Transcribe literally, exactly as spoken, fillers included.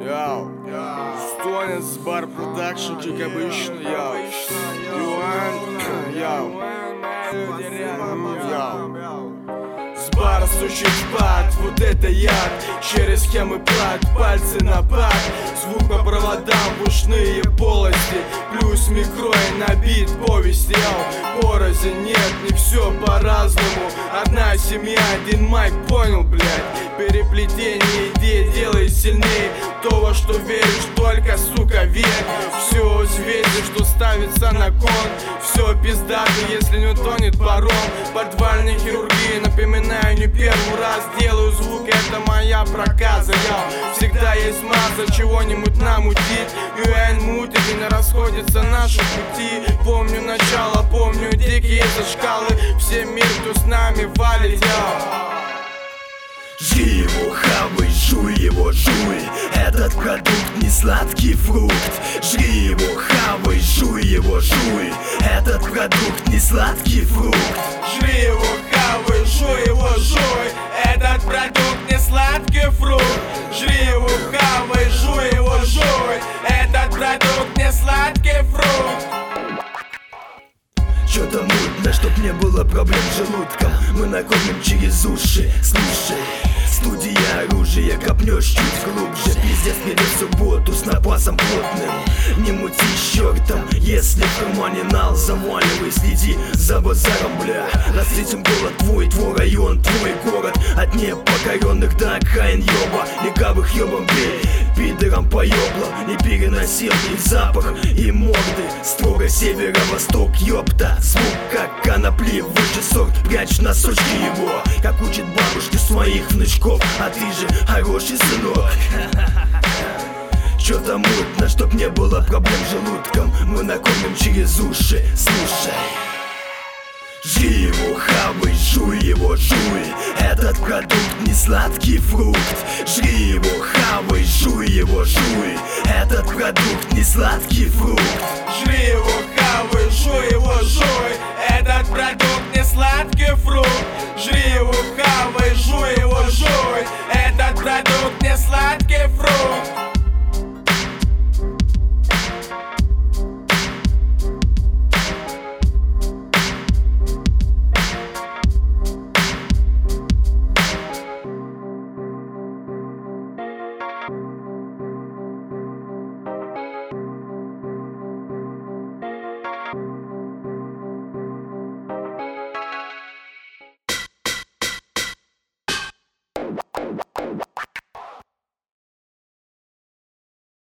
Йоу, Стонец, бар продакшн, как обычно, йоу. Юан, йоу. Йоу. С бара стучит пад, вот это яд. Через схемы плат, пальцы на пад. Звук по проводам в ушные полости. Плюс микро и набит повесть, йоу. Порознь, нет, не все по-разному. Одна семья, один майк, понял, блядь. Переплетение идей делает сильнее. То, во что веришь, только, сука, верь. Все взвесишь, что ставится на кон. Все пиздато, если не утонет паром. Подвальной хирургии, напоминаю, не первый раз делаю звук, это моя проказа. Я всегда есть масса чего-нибудь намутить. Юэн мутит и не расходятся наши пути. Помню начало, помню дикие зашкалы. Все мир, кто с нами валит, я. Жри его, хавай, жуй его, жуй. Этот продукт не сладкий фрукт. Жри его, хавай, жуй его, жуй. Этот продукт не сладкий фрукт. Жри его, хавай, жуй его, жуй. Этот продукт не сладкий фрукт. Жри его, хавай, жуй его, жуй. Этот продукт не сладкий фрукт. Что-то мутно, чтоб не было проблем с желудком. Мы накормим через уши, слушай. Студия оружия, копнешь чуть глубже. Пиздец перед субботу с напасом плотным. Не мути чертом, если в кармане нал заваливай. Следи за базаром, бля. Насытим голод твой, твой район, твой город. От непокоренных до окраин ёба. Легавых ёбом бей, пидорам по ёблам. Не переносил их запах и морды. Строго северо-восток, ёпта. Звук как конопли, высший сорт. Прячь носочки его, как учат бабушки своих внучков. А ты же хороший сынок. Чё-то мутно, чтоб не было проблем с желудком. Мы накормим через уши, слушай. Жри его, хавай, жуй его, жуй. Этот продукт не сладкий фрукт. Жри его, хавай, жуй его, жуй. Этот продукт не сладкий фрукт. Жри его, хавай, жуй его, жуй. Этот продукт не сладкий фрукт. Жри его, хавай, жуй его, жуй. Этот продукт не сладкий фрукт.